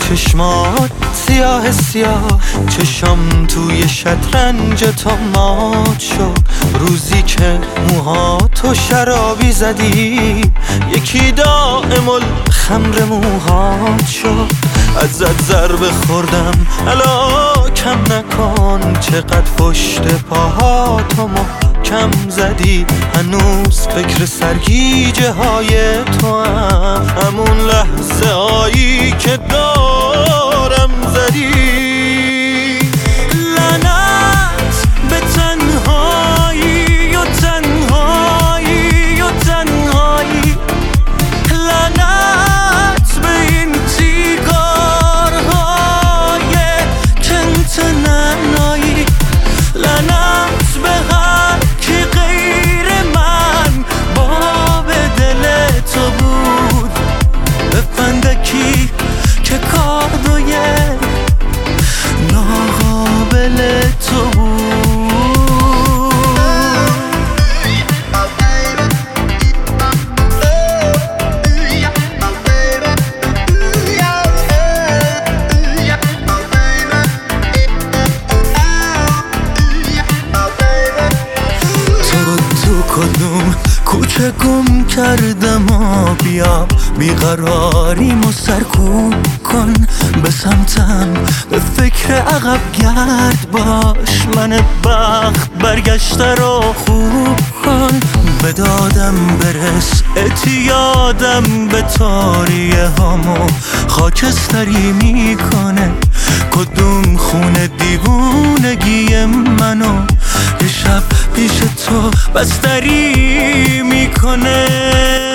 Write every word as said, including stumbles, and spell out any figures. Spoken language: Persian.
چشمات سیاه سیاه، چشم توی شطرنج تو مات شد. روزی که موهاتو شرابی زدی، یکی دائم الخمر موهات شد. ازت ضربه خوردم الا کم نکن، چقدر پشت پاهاتو محکم زدی. هنوز فکر سرگیجه های تو هم، همون لحظه هایی که دارم زدی. لعنت به تنهایی و تنهایی و تنهایی، لعنت به این تیگارهای کنت ننایی، لعنت به هر کی غیر من باب دل تو بود، به فندکی که کادوی ناقابل تو بود. تو رو تو کدوم کوچه گم کردم و بیا بیقراریمو سرکوب کن. به سمتم به فکر عقب گرد باش، من بخت برگشته رو خوب کن. به دادم برس اعتیادم به تاریه هامو خاکستری میکنه. کدوم خونه دیوونگی منو یه شب پیش تو بستری میکنه.